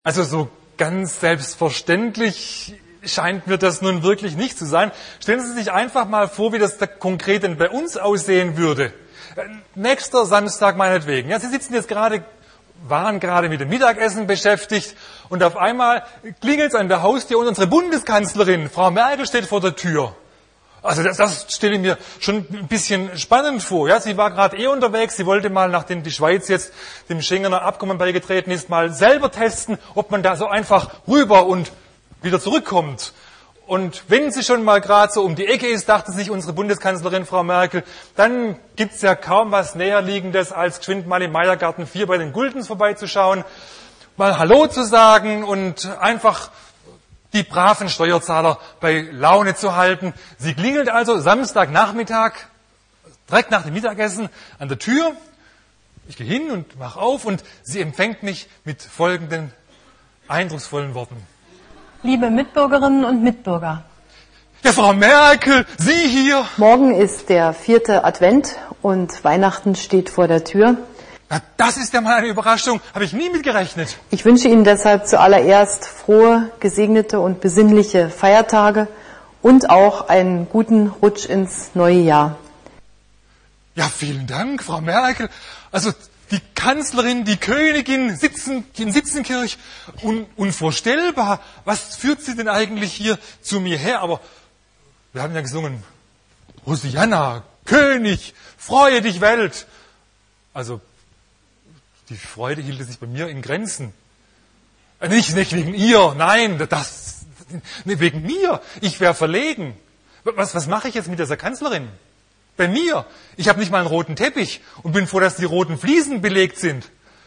Also so ganz selbstverständlich scheint mir das nun wirklich nicht zu sein. Stellen Sie sich einfach mal vor, wie das da konkret denn bei uns aussehen würde. Nächster Samstag meinetwegen. Ja, Sie sitzen jetzt waren gerade mit dem Mittagessen beschäftigt und auf einmal klingelt es an der Haustür und unsere Bundeskanzlerin, Frau Merkel, steht vor der Tür. Also das stelle ich mir schon ein bisschen spannend vor. Ja, sie war gerade unterwegs, sie wollte mal, nachdem die Schweiz jetzt dem Schengener Abkommen beigetreten ist, mal selber testen, ob man da so einfach rüber und wieder zurückkommt. Und wenn sie schon mal gerade so um die Ecke ist, dachte sich unsere Bundeskanzlerin Frau Merkel, dann gibt's ja kaum was Näherliegendes, als geschwind mal im Meiergarten 4 bei den Guldens vorbeizuschauen, mal Hallo zu sagen und einfach die braven Steuerzahler bei Laune zu halten. Sie klingelt also Samstagnachmittag, direkt nach dem Mittagessen, an der Tür. Ich gehe hin und mache auf und sie empfängt mich mit folgenden eindrucksvollen Worten. Liebe Mitbürgerinnen und Mitbürger. Ja, Frau Merkel, Sie hier. Morgen ist der 4. Advent und Weihnachten steht vor der Tür. Na, das ist ja mal eine Überraschung. Habe ich nie mitgerechnet. Ich wünsche Ihnen deshalb zuallererst frohe, gesegnete und besinnliche Feiertage und auch einen guten Rutsch ins neue Jahr. Ja, vielen Dank, Frau Merkel. Also die Kanzlerin, die Königin sitzen in Sitzenkirch. Unvorstellbar. Was führt sie denn eigentlich hier zu mir her? Aber wir haben ja gesungen, Hosianna, König, freue dich Welt. Also die Freude hielt sich bei mir in Grenzen. Nicht wegen ihr, nein, nicht wegen mir. Ich wäre verlegen. Was mache ich jetzt mit dieser Kanzlerin? Bei mir. Ich habe nicht mal einen roten Teppich und bin froh, dass die roten Fliesen belegt sind.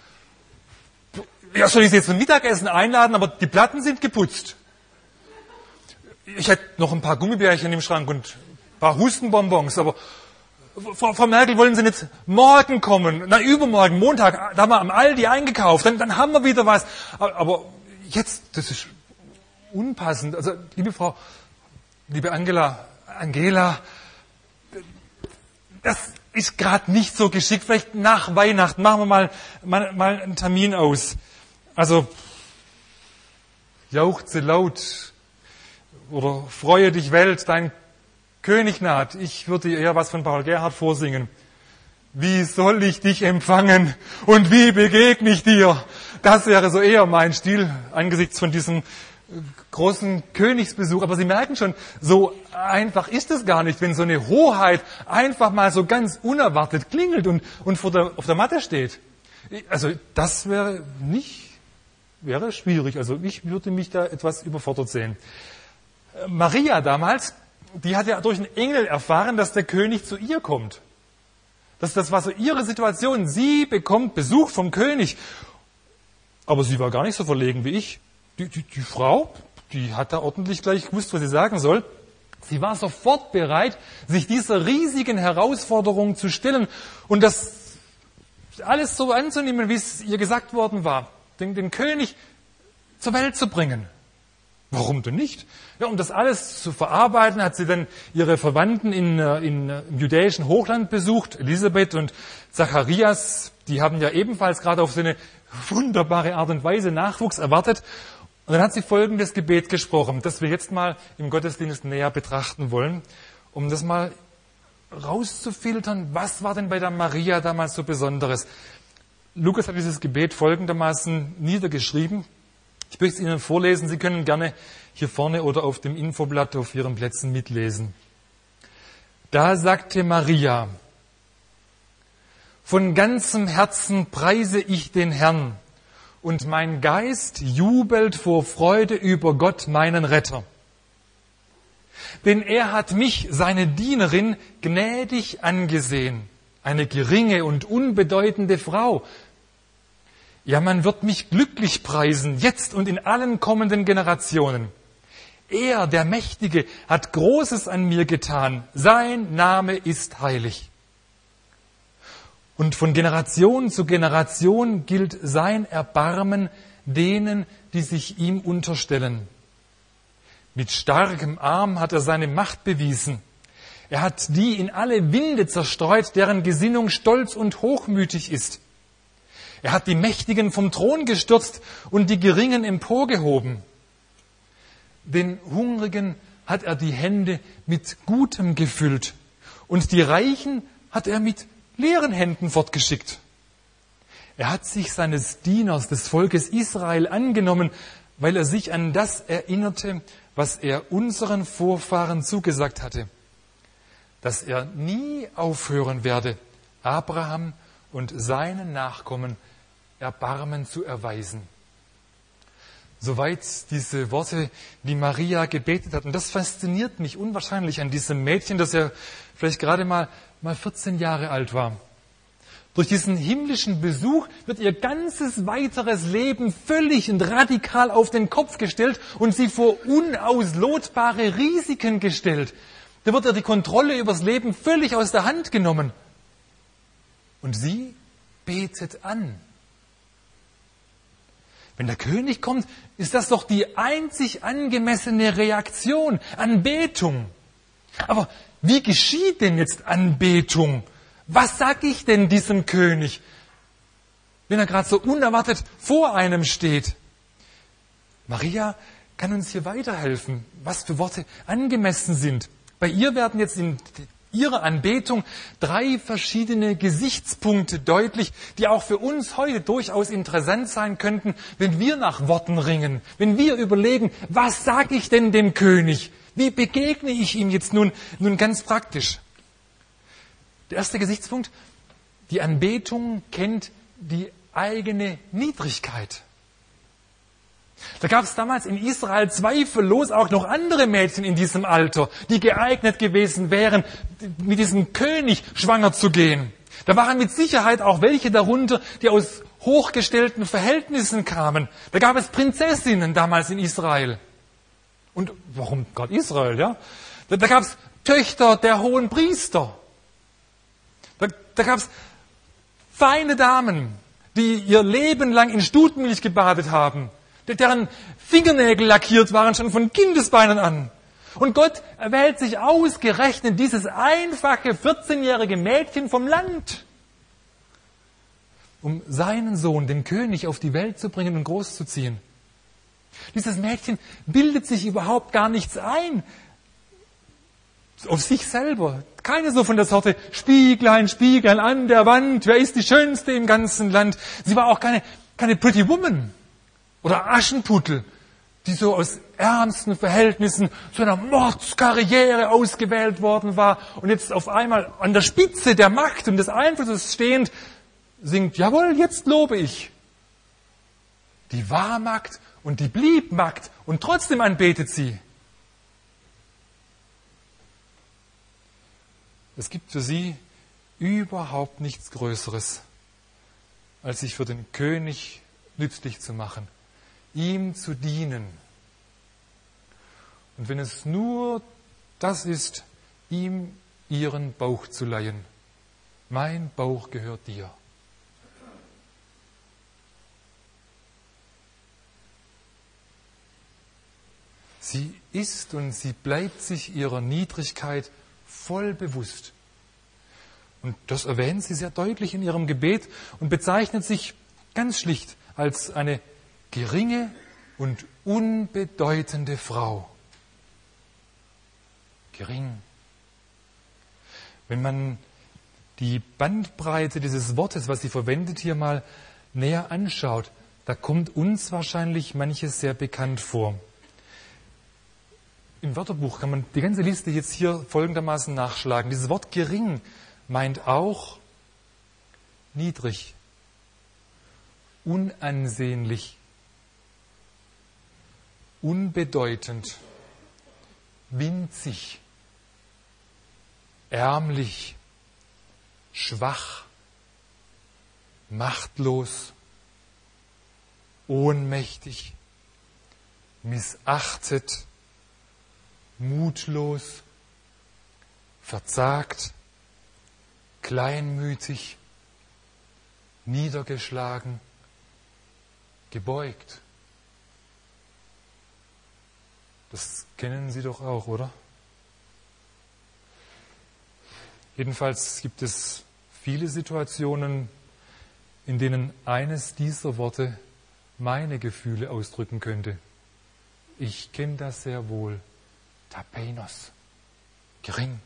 Ja, soll ich sie jetzt zum Mittagessen einladen, aber die Platten sind geputzt. Ich hätte noch ein paar Gummibärchen im Schrank und ein paar Hustenbonbons, aber Frau Merkel, wollen Sie nicht morgen kommen? Na, übermorgen, Montag, da haben wir am Aldi eingekauft, dann haben wir wieder was. Aber jetzt, das ist unpassend. Also, liebe Angela, das ist gerade nicht so geschickt. Vielleicht nach Weihnachten machen wir mal einen Termin aus. Also, jauchze laut oder freue dich Welt, dein König naht. Ich würde eher was von Paul Gerhardt vorsingen. Wie soll ich dich empfangen und wie begegne ich dir? Das wäre so eher mein Stil angesichts von diesem großen Königsbesuch. Aber Sie merken schon, so einfach ist es gar nicht, wenn so eine Hoheit einfach mal so ganz unerwartet klingelt und auf der Matte steht. Also das wäre schwierig. Also ich würde mich da etwas überfordert sehen. Maria damals, die hat ja durch einen Engel erfahren, dass der König zu ihr kommt. Das war so ihre Situation. Sie bekommt Besuch vom König. Aber sie war gar nicht so verlegen wie ich. Die Frau, die hat da ordentlich gleich gewusst, was sie sagen soll. Sie war sofort bereit, sich dieser riesigen Herausforderung zu stellen und das alles so anzunehmen, wie es ihr gesagt worden war. Den König zur Welt zu bringen. Warum denn nicht? Ja, um das alles zu verarbeiten, hat sie dann ihre Verwandten im judäischen Hochland besucht. Elisabeth und Zacharias, die haben ja ebenfalls gerade auf so eine wunderbare Art und Weise Nachwuchs erwartet. Und dann hat sie folgendes Gebet gesprochen, das wir jetzt mal im Gottesdienst näher betrachten wollen, um das mal rauszufiltern, was war denn bei der Maria damals so Besonderes. Lukas hat dieses Gebet folgendermaßen niedergeschrieben. Ich möchte es Ihnen vorlesen. Sie können gerne hier vorne oder auf dem Infoblatt auf Ihren Plätzen mitlesen. Da sagte Maria: Von ganzem Herzen preise ich den Herrn und mein Geist jubelt vor Freude über Gott, meinen Retter. Denn er hat mich, seine Dienerin, gnädig angesehen, eine geringe und unbedeutende Frau. Ja, man wird mich glücklich preisen, jetzt und in allen kommenden Generationen. Er, der Mächtige, hat Großes an mir getan. Sein Name ist heilig. Und von Generation zu Generation gilt sein Erbarmen denen, die sich ihm unterstellen. Mit starkem Arm hat er seine Macht bewiesen. Er hat die in alle Winde zerstreut, deren Gesinnung stolz und hochmütig ist. Er hat die Mächtigen vom Thron gestürzt und die Geringen emporgehoben. Den Hungrigen hat er die Hände mit Gutem gefüllt und die Reichen hat er mit leeren Händen fortgeschickt. Er hat sich seines Dieners, des Volkes Israel, angenommen, weil er sich an das erinnerte, was er unseren Vorfahren zugesagt hatte, dass er nie aufhören werde, Abraham und seinen Nachkommen Erbarmen zu erweisen. Soweit diese Worte, die Maria gebetet hat. Und das fasziniert mich unwahrscheinlich an diesem Mädchen, das ja vielleicht gerade mal 14 Jahre alt war. Durch diesen himmlischen Besuch wird ihr ganzes weiteres Leben völlig und radikal auf den Kopf gestellt und sie vor unauslotbare Risiken gestellt. Da wird ihr die Kontrolle übers Leben völlig aus der Hand genommen. Und sie betet an. Wenn der König kommt, ist das doch die einzig angemessene Reaktion, Anbetung. Aber wie geschieht denn jetzt Anbetung? Was sag ich denn diesem König, wenn er gerade so unerwartet vor einem steht? Maria kann uns hier weiterhelfen, was für Worte angemessen sind. Bei ihr werden jetzt in ihrer Anbetung 3 verschiedene Gesichtspunkte deutlich, die auch für uns heute durchaus interessant sein könnten, wenn wir nach Worten ringen, wenn wir überlegen, was sage ich denn dem König? Wie begegne ich ihm jetzt nun ganz praktisch? Der erste Gesichtspunkt, die Anbetung kennt die eigene Niedrigkeit. Da gab es damals in Israel zweifellos auch noch andere Mädchen in diesem Alter, die geeignet gewesen wären, mit diesem König schwanger zu gehen. Da waren mit Sicherheit auch welche darunter, die aus hochgestellten Verhältnissen kamen. Da gab es Prinzessinnen damals in Israel. Und warum gerade Israel, ja? Da gab es Töchter der hohen Priester. Da gab es feine Damen, die ihr Leben lang in Stutenmilch gebadet haben, deren Fingernägel lackiert waren schon von Kindesbeinen an. Und Gott erwählt sich ausgerechnet dieses einfache 14-jährige Mädchen vom Land, um seinen Sohn, den König, auf die Welt zu bringen und großzuziehen. Dieses Mädchen bildet sich überhaupt gar nichts ein auf sich selber. Keine so von der Sorte Spieglein, Spieglein an der Wand, wer ist die Schönste im ganzen Land. Sie war auch keine Pretty Woman oder Aschenputtel, die so aus ärmsten Verhältnissen zu einer Mordskarriere ausgewählt worden war und jetzt auf einmal an der Spitze der Macht und des Einflusses stehend singt, jawohl, jetzt lobe ich. Die war Magd und die blieb Magd und trotzdem anbetet sie. Es gibt für sie überhaupt nichts Größeres, als sich für den König nützlich zu machen, ihm zu dienen. Und wenn es nur das ist, ihm ihren Bauch zu leihen. Mein Bauch gehört dir. Sie ist und sie bleibt sich ihrer Niedrigkeit voll bewusst. Und das erwähnt sie sehr deutlich in ihrem Gebet und bezeichnet sich ganz schlicht als eine geringe und unbedeutende Frau. Gering. Wenn man die Bandbreite dieses Wortes, was sie verwendet, hier mal näher anschaut, da kommt uns wahrscheinlich manches sehr bekannt vor. Im Wörterbuch kann man die ganze Liste jetzt hier folgendermaßen nachschlagen. Dieses Wort gering meint auch niedrig, unansehnlich, unbedeutend, winzig, ärmlich, schwach, machtlos, ohnmächtig, missachtet, mutlos, verzagt, kleinmütig, niedergeschlagen, gebeugt. Das kennen Sie doch auch, oder? Jedenfalls gibt es viele Situationen, in denen eines dieser Worte meine Gefühle ausdrücken könnte. Ich kenne das sehr wohl. Tapeinos. Gering.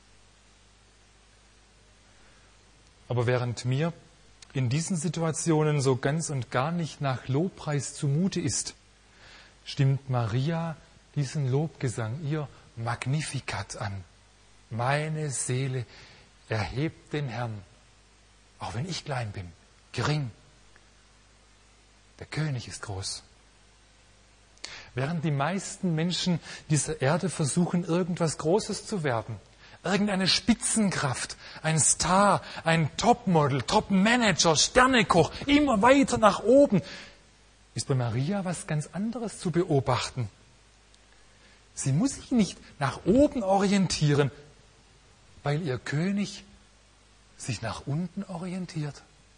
Aber während mir in diesen Situationen so ganz und gar nicht nach Lobpreis zumute ist, stimmt Maria diesen Lobgesang, ihr Magnificat an. Meine Seele erhebt den Herrn, auch wenn ich klein bin, gering. Der König ist groß. Während die meisten Menschen dieser Erde versuchen, irgendwas Großes zu werden, irgendeine Spitzenkraft, ein Star, ein Topmodel, Topmanager, Sternekoch, immer weiter nach oben, ist bei Maria was ganz anderes zu beobachten. Sie muss sich nicht nach oben orientieren, weil ihr König sich nach unten orientiert.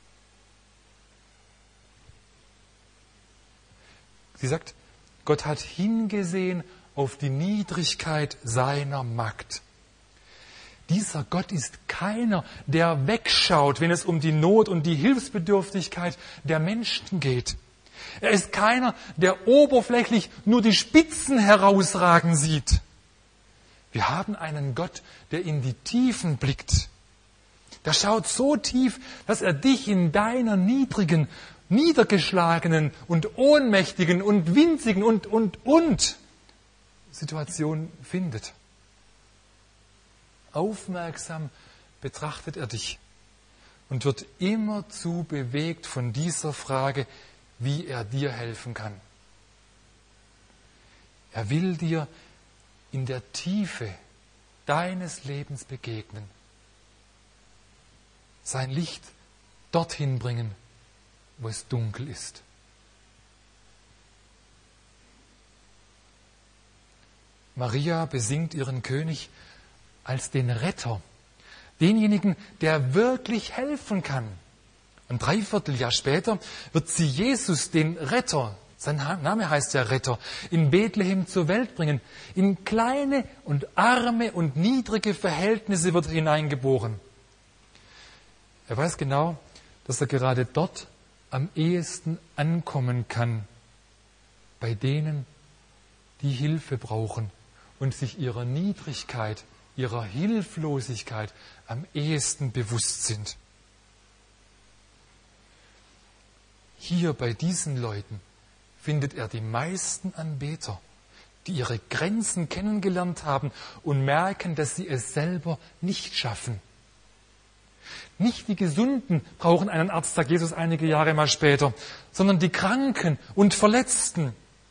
Sie sagt, Gott hat hingesehen auf die Niedrigkeit seiner Magd. Dieser Gott ist keiner, der wegschaut, wenn es um die Not und die Hilfsbedürftigkeit der Menschen geht. Er ist keiner, der oberflächlich nur die Spitzen herausragen sieht. Wir haben einen Gott, der in die Tiefen blickt. Der schaut so tief, dass er dich in deiner niedrigen, niedergeschlagenen und ohnmächtigen und winzigen und Situation findet. Aufmerksam betrachtet er dich und wird immerzu bewegt von dieser Frage, wie er dir helfen kann. Er will dir in der Tiefe deines Lebens begegnen, sein Licht dorthin bringen, wo es dunkel ist. Maria besingt ihren König als den Retter, denjenigen, der wirklich helfen kann. Ein Dreivierteljahr später wird sie Jesus, den Retter, sein Name heißt ja Retter, in Bethlehem zur Welt bringen. In kleine und arme und niedrige Verhältnisse wird er hineingeboren. Er weiß genau, dass er gerade dort am ehesten ankommen kann, bei denen, die Hilfe brauchen und sich ihrer Niedrigkeit, ihrer Hilflosigkeit am ehesten bewusst sind. Hier bei diesen Leuten findet er die meisten Anbeter, die ihre Grenzen kennengelernt haben und merken, dass sie es selber nicht schaffen. Nicht die Gesunden brauchen einen Arzt, sagt Jesus einige Jahre mal später, sondern die Kranken und Verletzten.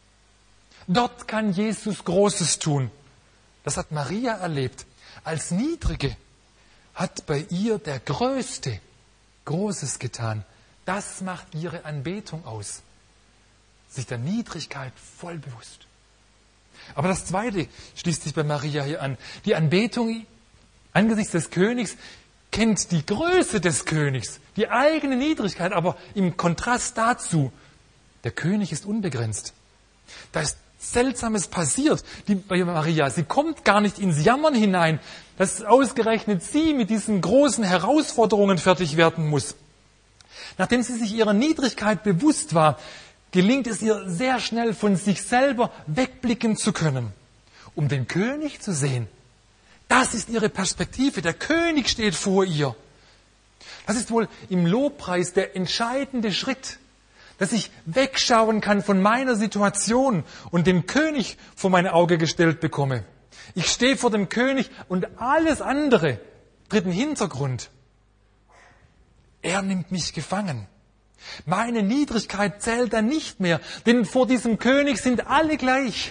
Dort kann Jesus Großes tun. Das hat Maria erlebt. Als Niedrige hat bei ihr der Größte Großes getan. Das macht ihre Anbetung aus. Sich der Niedrigkeit voll bewusst. Aber das Zweite schließt sich bei Maria hier an. Die Anbetung angesichts des Königs kennt die Größe des Königs, die eigene Niedrigkeit, aber im Kontrast dazu, der König ist unbegrenzt. Da ist Seltsames passiert bei Maria. Sie kommt gar nicht ins Jammern hinein, dass ausgerechnet sie mit diesen großen Herausforderungen fertig werden muss. Nachdem sie sich ihrer Niedrigkeit bewusst war, gelingt es ihr sehr schnell, von sich selber wegblicken zu können, um den König zu sehen. Das ist ihre Perspektive. Der König steht vor ihr. Das ist wohl im Lobpreis der entscheidende Schritt, dass ich wegschauen kann von meiner Situation und den König vor mein Auge gestellt bekomme. Ich stehe vor dem König und alles andere tritt in den Hintergrund. Er nimmt mich gefangen. Meine Niedrigkeit zählt dann nicht mehr, denn vor diesem König sind alle gleich.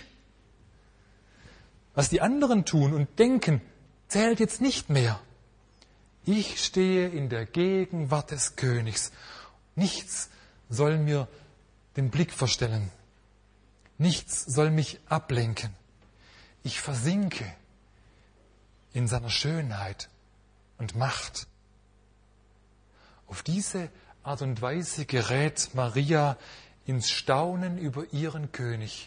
Was die anderen tun und denken, zählt jetzt nicht mehr. Ich stehe in der Gegenwart des Königs. Nichts soll mir den Blick verstellen. Nichts soll mich ablenken. Ich versinke in seiner Schönheit und Macht. Auf diese Art und Weise gerät Maria ins Staunen über ihren König.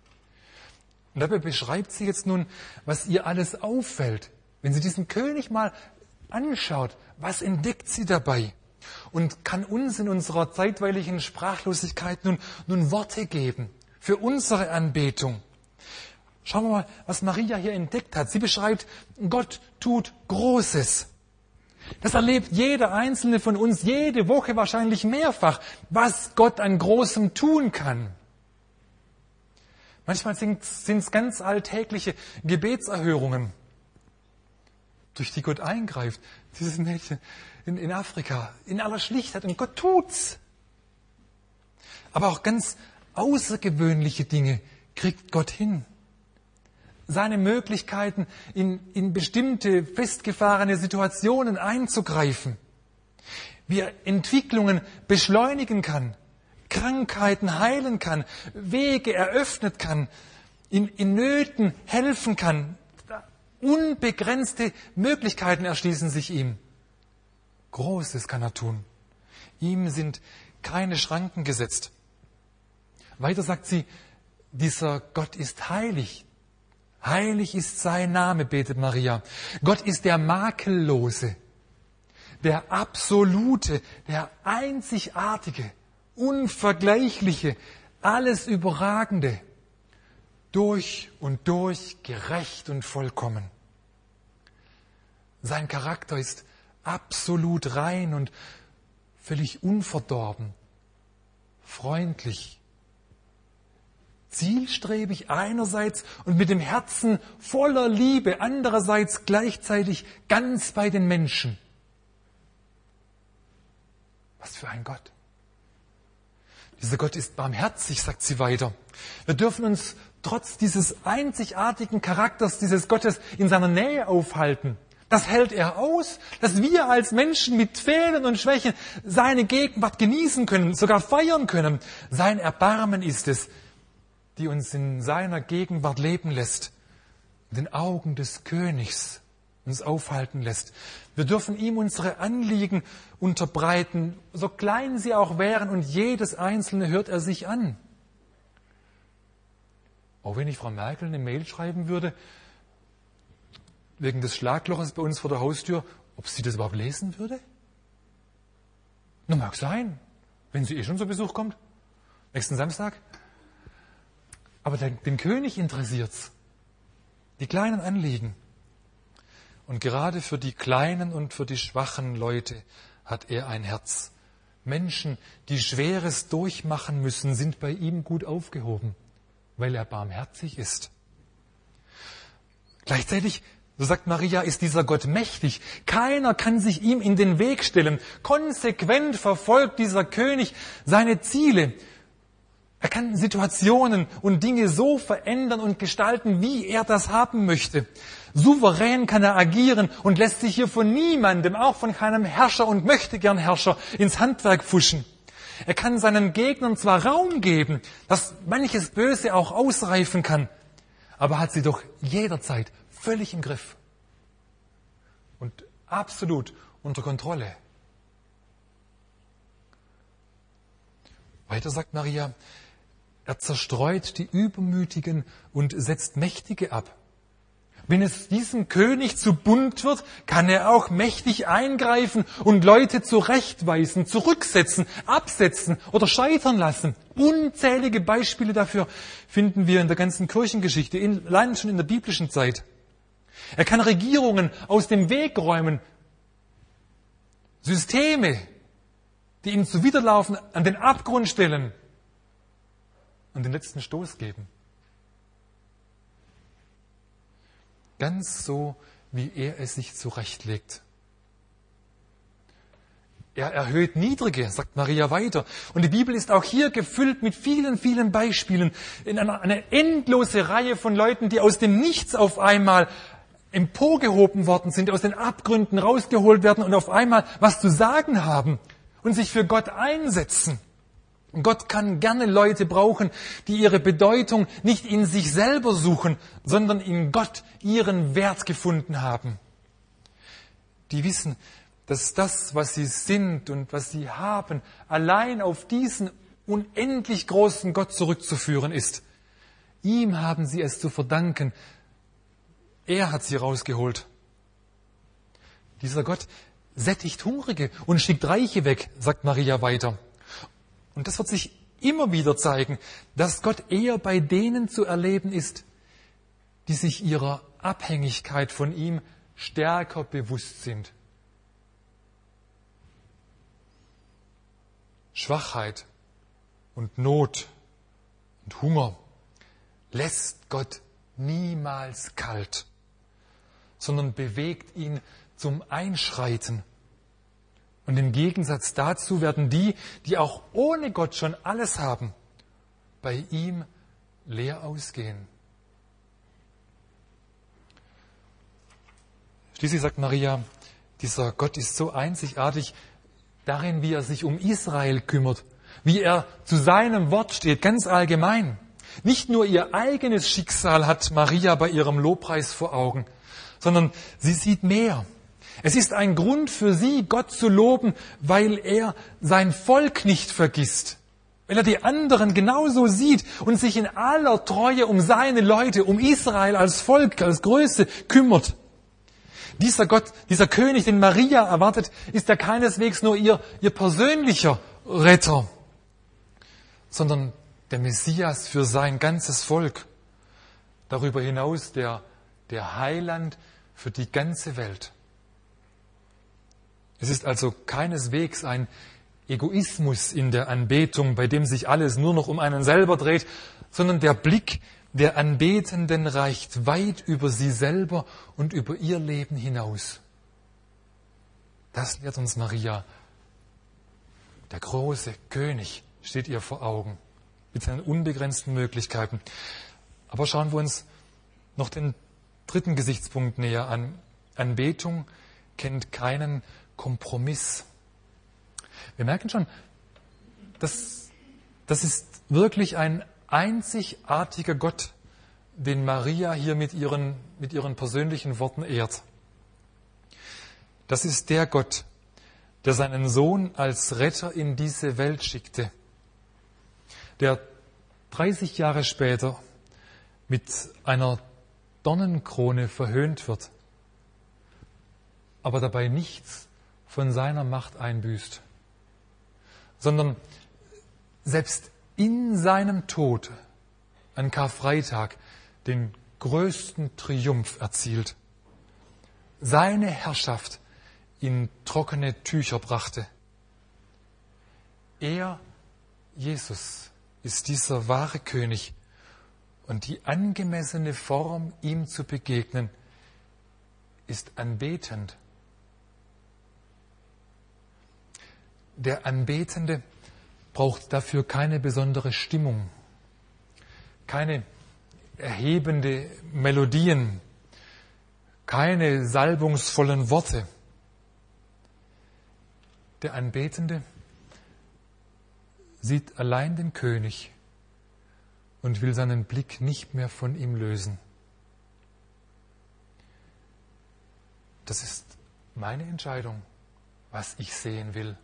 Und dabei beschreibt sie jetzt nun, was ihr alles auffällt. Wenn sie diesen König mal anschaut, was entdeckt sie dabei? und kann uns in unserer zeitweiligen Sprachlosigkeit nun Worte geben für unsere Anbetung. Schauen wir mal, was Maria hier entdeckt hat. Sie beschreibt, Gott tut Großes. Das erlebt jeder Einzelne von uns jede Woche wahrscheinlich mehrfach, was Gott an Großem tun kann. Manchmal sind es ganz alltägliche Gebetserhörungen, durch die Gott eingreift. Dieses Mädchen in Afrika, in aller Schlichtheit, und Gott tut's. Aber auch ganz außergewöhnliche Dinge kriegt Gott hin. Seine Möglichkeiten, in bestimmte festgefahrene Situationen einzugreifen. Wie er Entwicklungen beschleunigen kann, Krankheiten heilen kann, Wege eröffnet kann, in Nöten helfen kann. Unbegrenzte Möglichkeiten erschließen sich ihm. Großes kann er tun. Ihm sind keine Schranken gesetzt. Weiter sagt sie, dieser Gott ist heilig. Heilig ist sein Name, betet Maria. Gott ist der Makellose, der Absolute, der Einzigartige, Unvergleichliche, alles Überragende, durch und durch gerecht und vollkommen. Sein Charakter ist absolut rein und völlig unverdorben, freundlich, zielstrebig einerseits und mit dem Herzen voller Liebe andererseits gleichzeitig ganz bei den Menschen. Was für ein Gott. Dieser Gott ist barmherzig, sagt sie weiter. Wir dürfen uns trotz dieses einzigartigen Charakters dieses Gottes in seiner Nähe aufhalten. Das hält er aus, dass wir als Menschen mit Fehlern und Schwächen seine Gegenwart genießen können, sogar feiern können. Sein Erbarmen ist es, die uns in seiner Gegenwart leben lässt, in den Augen des Königs uns aufhalten lässt. Wir dürfen ihm unsere Anliegen unterbreiten, so klein sie auch wären, und jedes einzelne hört er sich an. Auch wenn ich Frau Merkel eine Mail schreiben würde, wegen des Schlagloches bei uns vor der Haustür, ob sie das überhaupt lesen würde? Nun, mag sein, wenn sie schon zu Besuch kommt, nächsten Samstag. Aber den König interessiert's. Die kleinen Anliegen. Und gerade für die kleinen und für die schwachen Leute hat er ein Herz. Menschen, die Schweres durchmachen müssen, sind bei ihm gut aufgehoben, weil er barmherzig ist. Gleichzeitig, so sagt Maria, ist dieser Gott mächtig. Keiner kann sich ihm in den Weg stellen. Konsequent verfolgt dieser König seine Ziele. Er kann Situationen und Dinge so verändern und gestalten, wie er das haben möchte. Souverän kann er agieren und lässt sich hier von niemandem, auch von keinem Herrscher und Möchtegern-Herrscher, ins Handwerk pfuschen. Er kann seinen Gegnern zwar Raum geben, dass manches Böse auch ausreifen kann, aber hat sie doch jederzeit völlig im Griff und absolut unter Kontrolle. Weiter sagt Maria, er zerstreut die Übermütigen und setzt Mächtige ab. Wenn es diesem König zu bunt wird, kann er auch mächtig eingreifen und Leute zurechtweisen, zurücksetzen, absetzen oder scheitern lassen. Unzählige Beispiele dafür finden wir in der ganzen Kirchengeschichte, allein schon in der biblischen Zeit. Er kann Regierungen aus dem Weg räumen, Systeme, die ihm zuwiderlaufen, an den Abgrund stellen und den letzten Stoß geben. Ganz so, wie er es sich zurechtlegt. Er erhöht Niedrige, sagt Maria weiter. Und die Bibel ist auch hier gefüllt mit vielen, vielen Beispielen. In eine endlose Reihe von Leuten, die aus dem Nichts auf einmal emporgehoben worden sind, aus den Abgründen rausgeholt werden und auf einmal was zu sagen haben und sich für Gott einsetzen. Gott kann gerne Leute brauchen, die ihre Bedeutung nicht in sich selber suchen, sondern in Gott ihren Wert gefunden haben. Die wissen, dass das, was sie sind und was sie haben, allein auf diesen unendlich großen Gott zurückzuführen ist. Ihm haben sie es zu verdanken. Er hat sie rausgeholt. Dieser Gott sättigt Hungrige und schickt Reiche weg, sagt Maria weiter. Und das wird sich immer wieder zeigen, dass Gott eher bei denen zu erleben ist, die sich ihrer Abhängigkeit von ihm stärker bewusst sind. Schwachheit und Not und Hunger lässt Gott niemals kalt, sondern bewegt ihn zum Einschreiten. Und im Gegensatz dazu werden die, die auch ohne Gott schon alles haben, bei ihm leer ausgehen. Schließlich sagt Maria, dieser Gott ist so einzigartig darin, wie er sich um Israel kümmert, wie er zu seinem Wort steht, ganz allgemein. Nicht nur ihr eigenes Schicksal hat Maria bei ihrem Lobpreis vor Augen, sondern sie sieht mehr. Es ist ein Grund für sie, Gott zu loben, weil er sein Volk nicht vergisst. Weil er die anderen genauso sieht und sich in aller Treue um seine Leute, um Israel als Volk, als Größe kümmert. Dieser Gott, dieser König, den Maria erwartet, ist ja keineswegs nur ihr persönlicher Retter, sondern der Messias für sein ganzes Volk. Darüber hinaus der Heiland für die ganze Welt. Es ist also keineswegs ein Egoismus in der Anbetung, bei dem sich alles nur noch um einen selber dreht, sondern der Blick der Anbetenden reicht weit über sie selber und über ihr Leben hinaus. Das lehrt uns Maria. Der große König steht ihr vor Augen mit seinen unbegrenzten Möglichkeiten. Aber schauen wir uns noch den dritten Gesichtspunkt näher an. Anbetung kennt keinen Kompromiss. Wir merken schon, das ist wirklich ein einzigartiger Gott, den Maria hier mit ihren persönlichen Worten ehrt. Das ist der Gott, der seinen Sohn als Retter in diese Welt schickte, der 30 Jahre später mit einer Dornenkrone verhöhnt wird, aber dabei nichts von seiner Macht einbüßt, sondern selbst in seinem Tod an Karfreitag den größten Triumph erzielt, seine Herrschaft in trockene Tücher brachte. Er, Jesus, ist dieser wahre König und die angemessene Form, ihm zu begegnen, ist anbetend. Der Anbetende braucht dafür keine besondere Stimmung, keine erhebende Melodien, keine salbungsvollen Worte. Der Anbetende sieht allein den König und will seinen Blick nicht mehr von ihm lösen. Das ist meine Entscheidung, was ich sehen will.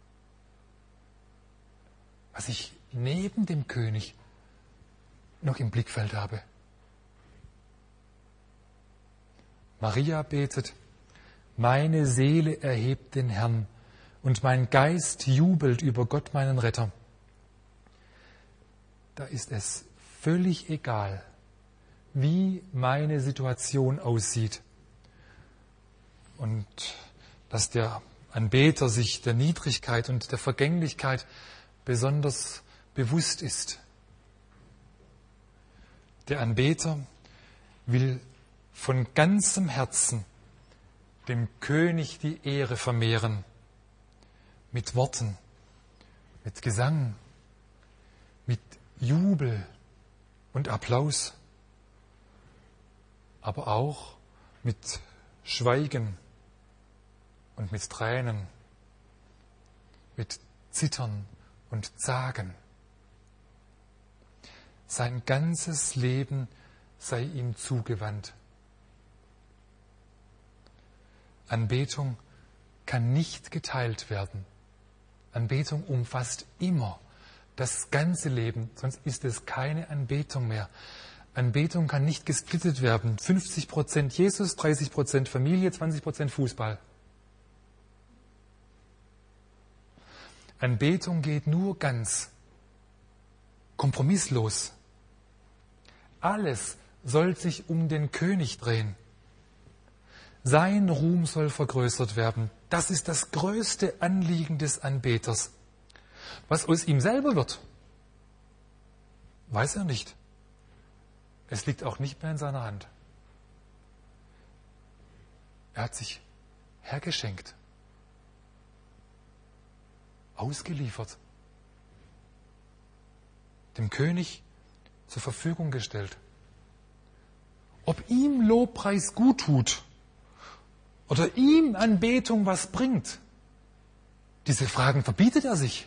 Was ich neben dem König noch im Blickfeld habe. Maria betet, meine Seele erhebt den Herrn und mein Geist jubelt über Gott, meinen Retter. Da ist es völlig egal, wie meine Situation aussieht. Und dass der Anbeter sich der Niedrigkeit und der Vergänglichkeit besonders bewusst ist. Der Anbeter will von ganzem Herzen dem König die Ehre vermehren. Mit Worten, mit Gesang, mit Jubel und Applaus, aber auch mit Schweigen und mit Tränen, mit Zittern und Zagen. Sein ganzes Leben sei ihm zugewandt. Anbetung kann nicht geteilt werden. Anbetung umfasst immer das ganze Leben, sonst ist es keine Anbetung mehr. Anbetung kann nicht gesplittet werden. 50% Jesus, 30% Familie, 20% Fußball. Anbetung geht nur ganz, kompromisslos. Alles soll sich um den König drehen. Sein Ruhm soll vergrößert werden. Das ist das größte Anliegen des Anbeters. Was aus ihm selber wird, weiß er nicht. Es liegt auch nicht mehr in seiner Hand. Er hat sich hergeschenkt, ausgeliefert, dem König zur Verfügung gestellt. Ob ihm Lobpreis gut tut oder ihm Anbetung was bringt, diese Fragen verbietet er sich,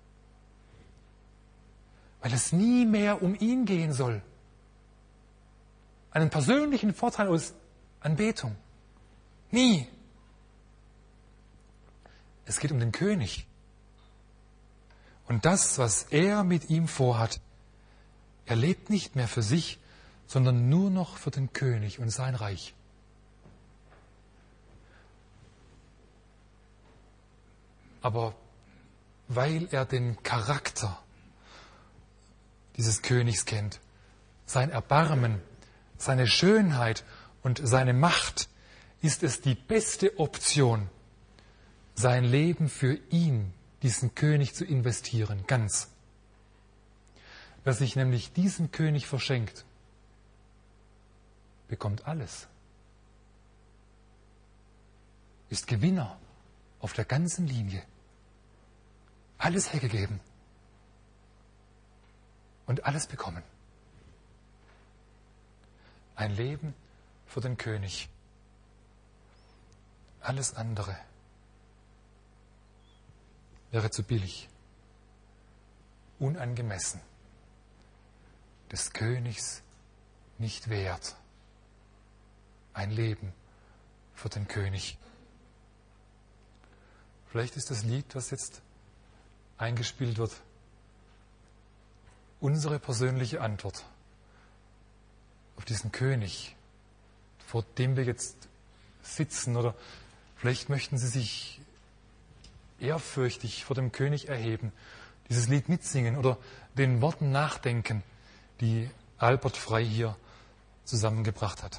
weil es nie mehr um ihn gehen soll. Einen persönlichen Vorteil aus Anbetung. Nie. Es geht um den König. Und das, was er mit ihm vorhat, er lebt nicht mehr für sich, sondern nur noch für den König und sein Reich. Aber weil er den Charakter dieses Königs kennt, sein Erbarmen, seine Schönheit und seine Macht, ist es die beste Option, sein Leben für ihn, diesen König, zu investieren, ganz. Wer sich nämlich diesem König verschenkt, bekommt alles. Ist Gewinner auf der ganzen Linie. Alles hergegeben und alles bekommen. Ein Leben für den König. Alles andere wäre zu billig, unangemessen, des Königs nicht wert. Ein Leben für den König. Vielleicht ist das Lied, das jetzt eingespielt wird, unsere persönliche Antwort auf diesen König, vor dem wir jetzt sitzen. Oder vielleicht möchten Sie sich ehrfürchtig vor dem König erheben, dieses Lied mitsingen oder den Worten nachdenken, die Albert Frey hier zusammengebracht hat.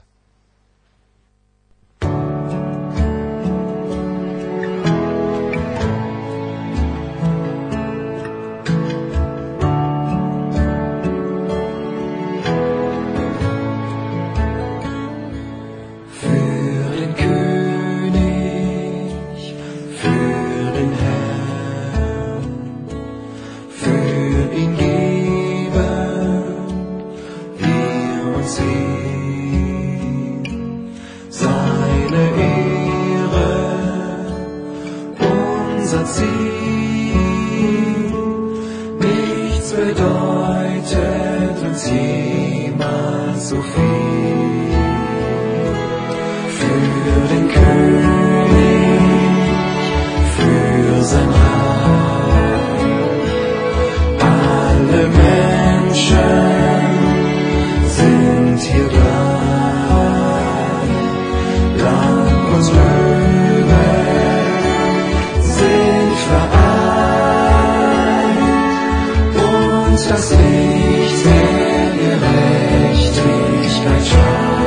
Das Licht der Gerechtigkeit scheint.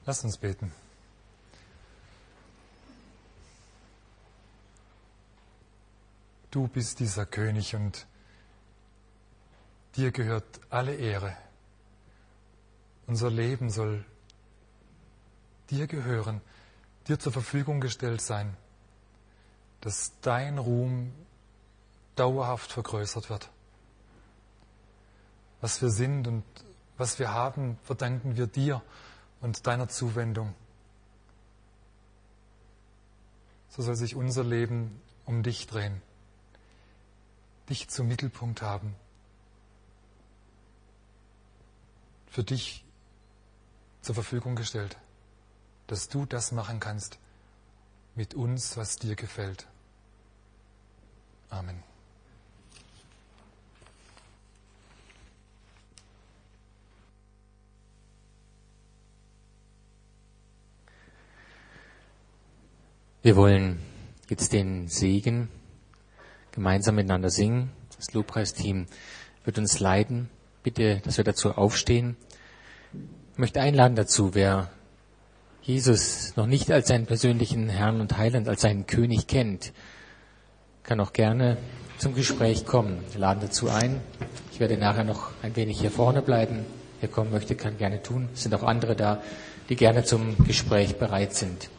Lass uns beten. Du bist dieser König und dir gehört alle Ehre. Unser Leben soll dir gehören, dir zur Verfügung gestellt sein, dass dein Ruhm dauerhaft vergrößert wird. Was wir sind und was wir haben, verdanken wir dir und deiner Zuwendung. So soll sich unser Leben um dich drehen, dich zum Mittelpunkt haben, für dich zur Verfügung gestellt, dass du das machen kannst mit uns, was dir gefällt. Amen. Wir wollen jetzt den Segen gemeinsam miteinander singen. Das Lobpreisteam wird uns leiten. Bitte, dass wir dazu aufstehen. Ich möchte einladen dazu, wer Jesus noch nicht als seinen persönlichen Herrn und Heiland, als seinen König kennt, kann auch gerne zum Gespräch kommen. Wir laden dazu ein. Ich werde nachher noch ein wenig hier vorne bleiben. Wer kommen möchte, kann gerne tun. Es sind auch andere da, die gerne zum Gespräch bereit sind.